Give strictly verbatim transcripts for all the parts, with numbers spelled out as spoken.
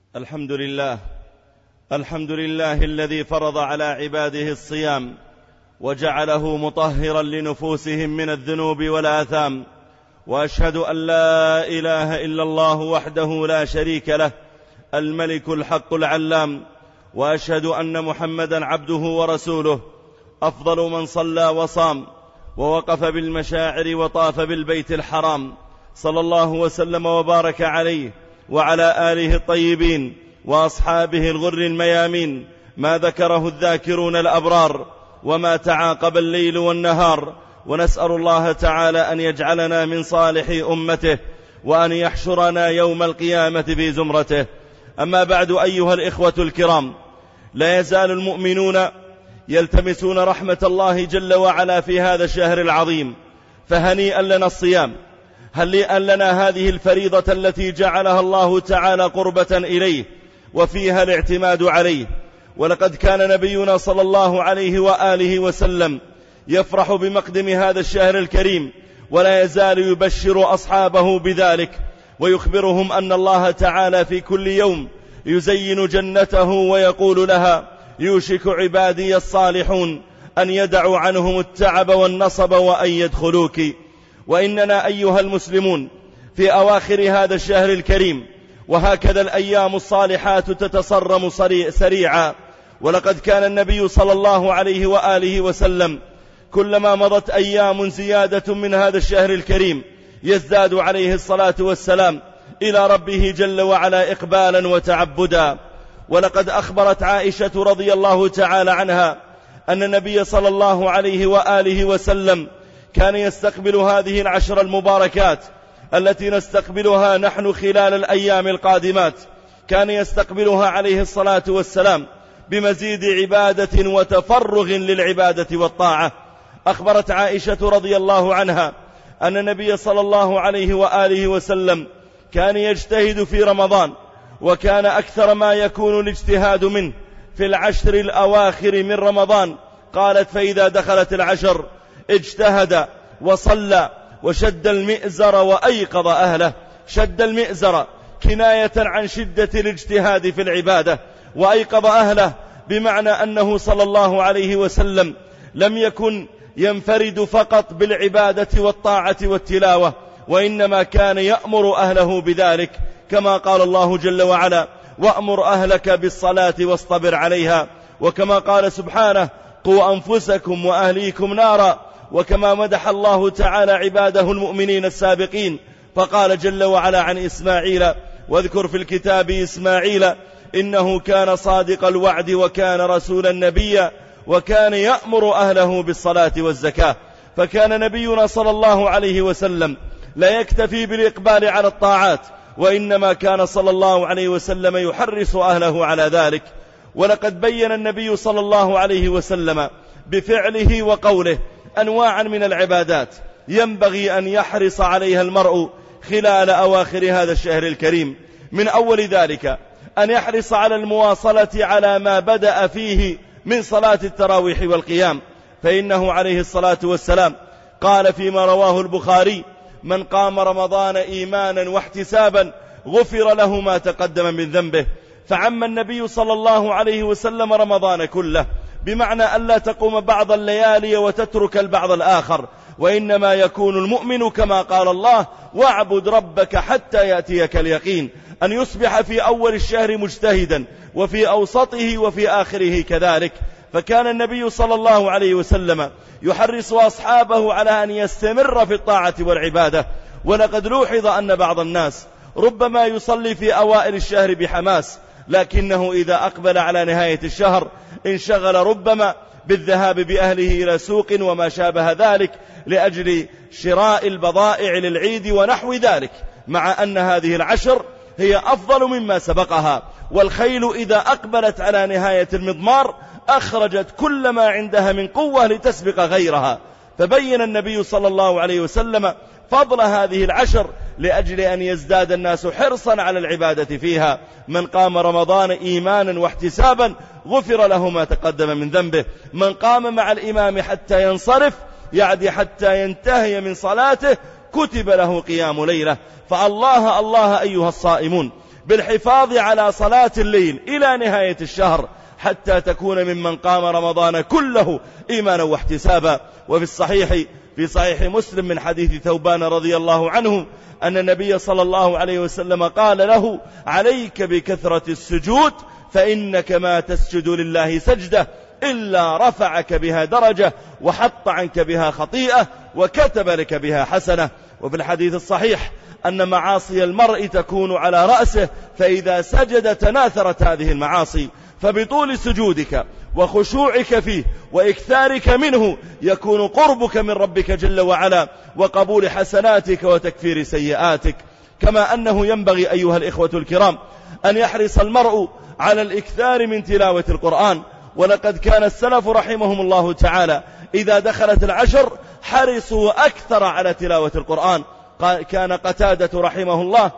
الحمد لله الحمد لله الذي فرض على عباده الصيام وجعله مطهرا لنفوسهم من الذنوب والآثام، وأشهد أن لا إله إلا الله وحده لا شريك له الملك الحق العلام، وأشهد أن محمدا عبده ورسوله أفضل من صلى وصام ووقف بالمشاعر وطاف بالبيت الحرام، صلى الله وسلم وبارك عليه وعلى آله الطيبين وأصحابه الغر الميامين، ما ذكره الذاكرون الأبرار وما تعاقب الليل والنهار. ونسأل الله تعالى أن يجعلنا من صالح أمته وأن يحشرنا يوم القيامة في زمرته. أما بعد، أيها الإخوة الكرام، لا يزال المؤمنون يلتمسون رحمة الله جل وعلا في هذا الشهر العظيم، فهنيئا لنا الصيام، هنيئا لنا هذه الفريضة التي جعلها الله تعالى قربة إليه وفيها الاعتماد عليه. ولقد كان نبينا صلى الله عليه وآله وسلم يفرح بمقدم هذا الشهر الكريم، ولا يزال يبشر أصحابه بذلك ويخبرهم أن الله تعالى في كل يوم يزين جنته ويقول لها: يوشك عبادي الصالحون أن يدعوا عنهم التعب والنصب وأن يدخلوك. وإننا أيها المسلمون في أواخر هذا الشهر الكريم، وهكذا الأيام الصالحات تتصرم سريعا. ولقد كان النبي صلى الله عليه وآله وسلم كلما مضت أيام زيادة من هذا الشهر الكريم يزداد عليه الصلاة والسلام إلى ربه جل وعلا إقبالا وتعبدا. ولقد أخبرت عائشة رضي الله تعالى عنها أن النبي صلى الله عليه وآله وسلم كان يستقبل هذه العشر المباركات التي نستقبلها نحن خلال الأيام القادمات، كان يستقبلها عليه الصلاة والسلام بمزيد عبادة وتفرغ للعبادة والطاعة. أخبرت عائشة رضي الله عنها أن النبي صلى الله عليه وآله وسلم كان يجتهد في رمضان، وكان أكثر ما يكون الاجتهاد منه في العشر الأواخر من رمضان. قالت: فإذا دخلت العشر اجتهد وصلى وشد المئزر وأيقظ أهله. شد المئزر كناية عن شدة الاجتهاد في العبادة، وأيقظ أهله بمعنى أنه صلى الله عليه وسلم لم يكن ينفرد فقط بالعبادة والطاعة والتلاوة، وإنما كان يأمر أهله بذلك، كما قال الله جل وعلا: وأمر أهلك بالصلاة واصطبر عليها. وكما قال سبحانه: قوا أنفسكم وأهليكم نارا. وكما مدح الله تعالى عباده المؤمنين السابقين فقال جل وعلا عن إسماعيل: واذكر في الكتاب إسماعيل إنه كان صادق الوعد وكان رسولا نبيا وكان يأمر أهله بالصلاة والزكاة. فكان نبينا صلى الله عليه وسلم لا يكتفي بالإقبال على الطاعات، وإنما كان صلى الله عليه وسلم يحرص أهله على ذلك. ولقد بين النبي صلى الله عليه وسلم بفعله وقوله أنواعا من العبادات ينبغي أن يحرص عليها المرء خلال أواخر هذا الشهر الكريم. من أول ذلك أن يحرص على المواصلة على ما بدأ فيه من صلاة التراويح والقيام، فإنه عليه الصلاة والسلام قال فيما رواه البخاري: من قام رمضان إيمانا واحتسابا غفر له ما تقدم من ذنبه. فعم النبي صلى الله عليه وسلم رمضان كله، بمعنى ألا تقوم بعض الليالي وتترك البعض الآخر، وإنما يكون المؤمن كما قال الله: واعبد ربك حتى يأتيك اليقين، أن يصبح في أول الشهر مجتهدا وفي أوسطه وفي آخره كذلك. فكان النبي صلى الله عليه وسلم يحرص أصحابه على أن يستمر في الطاعة والعبادة. ولقد لوحظ أن بعض الناس ربما يصلي في أوائل الشهر بحماس، لكنه إذا أقبل على نهاية الشهر انشغل ربما بالذهاب بأهله إلى سوق وما شابه ذلك لأجل شراء البضائع للعيد ونحو ذلك، مع أن هذه العشر هي أفضل مما سبقها. والخيل إذا أقبلت على نهاية المضمار أخرجت كل ما عندها من قوة لتسبق غيرها. فبين النبي صلى الله عليه وسلم فضل هذه العشر لأجل أن يزداد الناس حرصا على العبادة فيها. من قام رمضان إيمانا واحتسابا غفر له ما تقدم من ذنبه. من قام مع الإمام حتى ينصرف، يعني حتى ينتهي من صلاته، كتب له قيام ليلة. فالله الله أيها الصائمون بالحفاظ على صلاة الليل إلى نهاية الشهر حتى تكون ممن قام رمضان كله إيمانا واحتسابا. وفي الصحيح في صحيح مسلم من حديث ثوبان رضي الله عنه أن النبي صلى الله عليه وسلم قال له: عليك بكثرة السجود فإنك ما تسجد لله سجدة إلا رفعك بها درجة وحط عنك بها خطيئة وكتب لك بها حسنة. وفي الحديث الصحيح أن معاصي المرء تكون على رأسه، فإذا سجد تناثرت هذه المعاصي، فبطول سجودك وخشوعك فيه وإكثارك منه يكون قربك من ربك جل وعلا وقبول حسناتك وتكفير سيئاتك. كما أنه ينبغي أيها الإخوة الكرام أن يحرص المرء على الإكثار من تلاوة القرآن. ولقد كان السلف رحمهم الله تعالى إذا دخلت العشر حرصوا أكثر على تلاوة القرآن. كان قتادة رحمه الله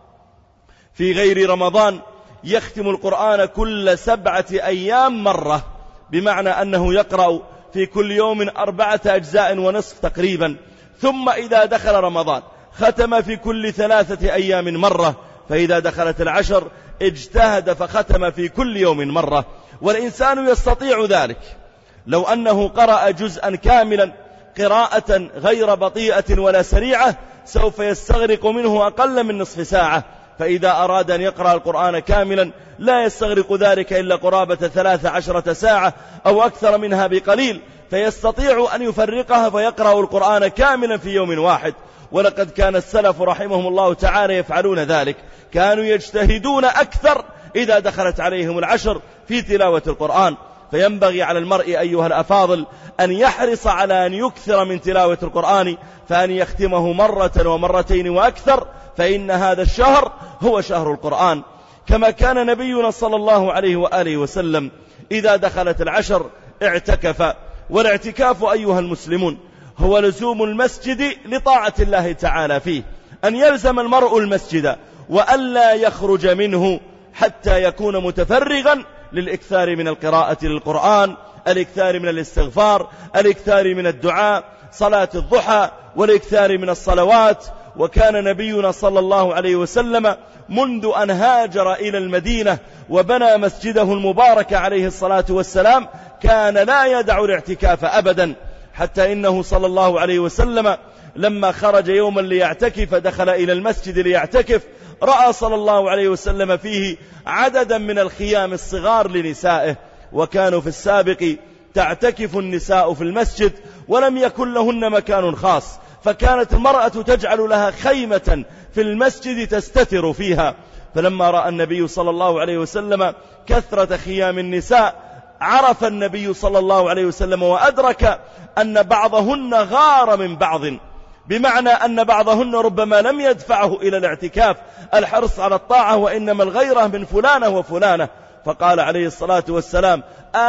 في غير رمضان يختم القرآن كل سبعة أيام مرة، بمعنى أنه يقرأ في كل يوم أربعة أجزاء ونصف تقريبا، ثم إذا دخل رمضان ختم في كل ثلاثة أيام مرة، فإذا دخلت العشر اجتهد فختم في كل يوم مرة. والإنسان يستطيع ذلك لو أنه قرأ جزءا كاملا قراءة غير بطيئة ولا سريعة سوف يستغرق منه أقل من نصف ساعة. فإذا أراد أن يقرأ القرآن كاملا لا يستغرق ذلك إلا قرابة ثلاث عشرة ساعة أو أكثر منها بقليل، فيستطيع أن يفرقها فيقرأ القرآن كاملا في يوم واحد. ولقد كان السلف رحمهم الله تعالى يفعلون ذلك، كانوا يجتهدون أكثر إذا دخلت عليهم العشر في تلاوة القرآن. فينبغي على المرء أيها الأفاضل أن يحرص على أن يكثر من تلاوة القرآن، فأن يختمه مرة ومرتين وأكثر، فإن هذا الشهر هو شهر القرآن. كما كان نبينا صلى الله عليه وآله وسلم إذا دخلت العشر اعتكف. والاعتكاف أيها المسلمون هو لزوم المسجد لطاعة الله تعالى فيه، أن يلزم المرء المسجد وألا يخرج منه حتى يكون متفرغا للإكثار من القراءة للقرآن، الإكثار من الاستغفار، الإكثار من الدعاء، صلاة الضحى، والإكثار من الصلوات. وكان نبينا صلى الله عليه وسلم منذ أن هاجر إلى المدينة وبنى مسجده المبارك عليه الصلاة والسلام كان لا يدع الاعتكاف أبدا، حتى إنه صلى الله عليه وسلم لما خرج يوما ليعتكف دخل إلى المسجد ليعتكف، رأى صلى الله عليه وسلم فيه عددا من الخيام الصغار لنسائه، وكانوا في السابق تعتكف النساء في المسجد ولم يكن لهن مكان خاص، فكانت المرأة تجعل لها خيمة في المسجد تستتر فيها. فلما رأى النبي صلى الله عليه وسلم كثرة خيام النساء عرف النبي صلى الله عليه وسلم وأدرك أن بعضهن غار من بعض، بمعنى أن بعضهن ربما لم يدفعه إلى الاعتكاف الحرص على الطاعة، وإنما الغيرة من فلانة وفلانة. فقال عليه الصلاة والسلام: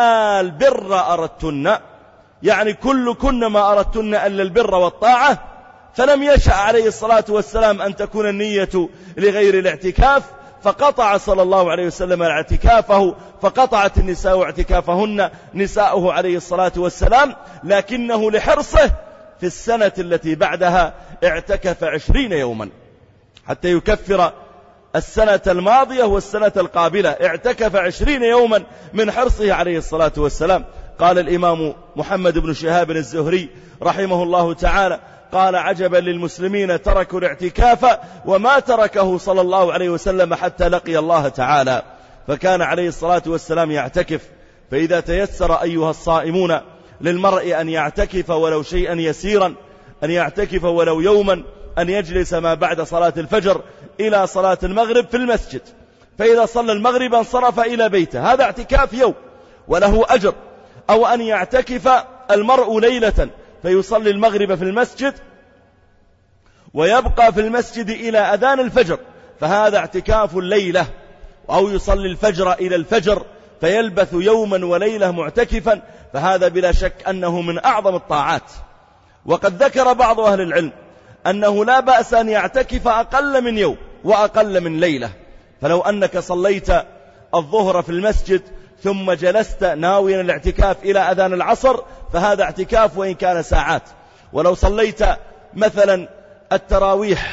آل بر أردتن، يعني كل كن ما أردتن ألا البر والطاعة. فلم يشأ عليه الصلاة والسلام أن تكون النية لغير الاعتكاف، فقطع صلى الله عليه وسلم اعتكافه، فقطعت النساء اعتكافهن نساؤه عليه الصلاة والسلام، لكنه لحرصه في السنة التي بعدها اعتكف عشرين يوما حتى يكفر السنة الماضية والسنة القابلة، اعتكف عشرين يوما من حرصه عليه الصلاة والسلام. قال الإمام محمد بن شهاب الزهري رحمه الله تعالى: قال: عجبا للمسلمين تركوا الاعتكاف وما تركه صلى الله عليه وسلم حتى لقي الله تعالى. فكان عليه الصلاة والسلام يعتكف. فإذا تيسر أيها الصائمون للمرء أن يعتكف ولو شيئا يسيرا، أن يعتكف ولو يوما، أن يجلس ما بعد صلاة الفجر إلى صلاة المغرب في المسجد، فإذا صلى المغرب انصرف إلى بيته، هذا اعتكاف يوم وله أجر. أو أن يعتكف المرء ليلة فيصلي المغرب في المسجد ويبقى في المسجد إلى أذان الفجر، فهذا اعتكاف الليلة. أو يصلي الفجر إلى الفجر فيلبث يوما وليلة معتكفا، فهذا بلا شك أنه من أعظم الطاعات. وقد ذكر بعض أهل العلم أنه لا بأس أن يعتكف أقل من يوم وأقل من ليلة. فلو أنك صليت الظهر في المسجد ثم جلست ناويا الاعتكاف إلى أذان العصر فهذا اعتكاف وإن كان ساعات. ولو صليت مثلا التراويح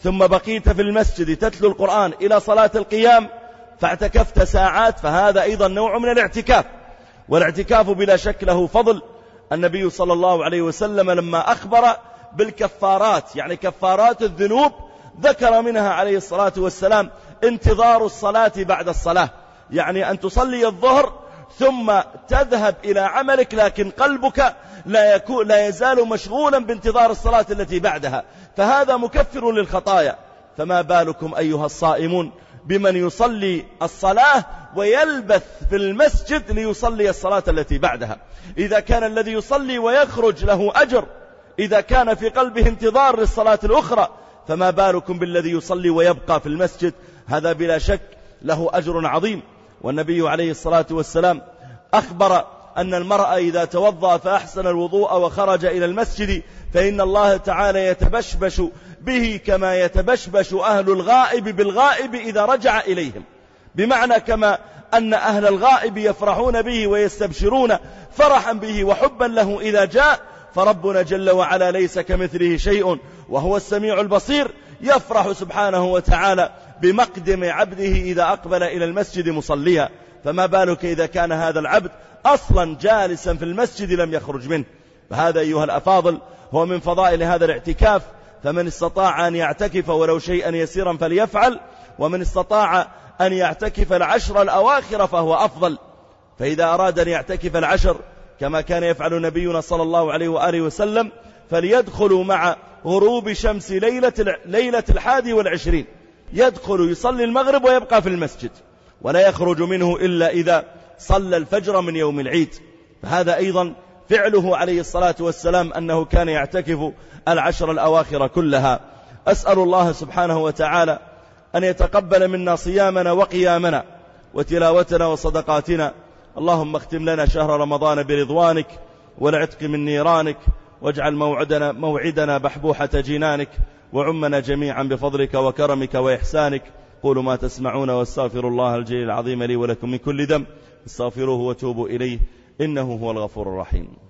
ثم بقيت في المسجد تتلو القرآن إلى صلاة القيام فاعتكفت ساعات، فهذا أيضا نوع من الاعتكاف. والاعتكاف بلا شك له فضل. النبي صلى الله عليه وسلم لما أخبر بالكفارات، يعني كفارات الذنوب، ذكر منها عليه الصلاة والسلام انتظار الصلاة بعد الصلاة، يعني أن تصلي الظهر ثم تذهب إلى عملك لكن قلبك لا, يكون لا يزال مشغولا بانتظار الصلاة التي بعدها، فهذا مكفر للخطايا. فما بالكم أيها الصائمون بمن يصلي الصلاة ويلبث في المسجد ليصلي الصلاة التي بعدها. إذا كان الذي يصلي ويخرج له أجر إذا كان في قلبه انتظار للصلاة الأخرى، فما بالكم بالذي يصلي ويبقى في المسجد؟ هذا بلا شك له أجر عظيم. والنبي عليه الصلاة والسلام أخبر أن المرأة إذا توضأ فأحسن الوضوء وخرج إلى المسجد فإن الله تعالى يتبشبش به كما يتبشبش أهل الغائب بالغائب إذا رجع إليهم، بمعنى كما أن أهل الغائب يفرحون به ويستبشرون فرحا به وحبا له إذا جاء، فربنا جل وعلا ليس كمثله شيء وهو السميع البصير، يفرح سبحانه وتعالى بمقدم عبده إذا أقبل إلى المسجد مصليا. فما بالك إذا كان هذا العبد أصلا جالسا في المسجد لم يخرج منه؟ فهذا أيها الأفاضل هو من فضائل هذا الاعتكاف. فمن استطاع أن يعتكف ولو شيئا يسيرا فليفعل، ومن استطاع أن يعتكف العشر الأواخر فهو أفضل. فإذا أراد أن يعتكف العشر كما كان يفعل نبينا صلى الله عليه وآله وسلم فليدخلوا مع غروب شمس ليلة, ليلة الحادي والعشرين، يدخل يصلي المغرب ويبقى في المسجد ولا يخرج منه إلا إذا صلى الفجر من يوم العيد. فهذا أيضا فعله عليه الصلاة والسلام أنه كان يعتكف العشر الأواخر كلها. أسأل الله سبحانه وتعالى أن يتقبل منا صيامنا وقيامنا وتلاوتنا وصدقاتنا. اللهم اختم لنا شهر رمضان برضوانك والعتق من نيرانك، واجعل موعدنا, موعدنا بحبوحة جنانك، وعمنا جميعا بفضلك وكرمك وإحسانك. قولوا ما تسمعون واستغفر الله الجليل العظيم لي ولكم من كل ذنب، استغفروه وتوبوا إليه إنه هو الغفور الرحيم.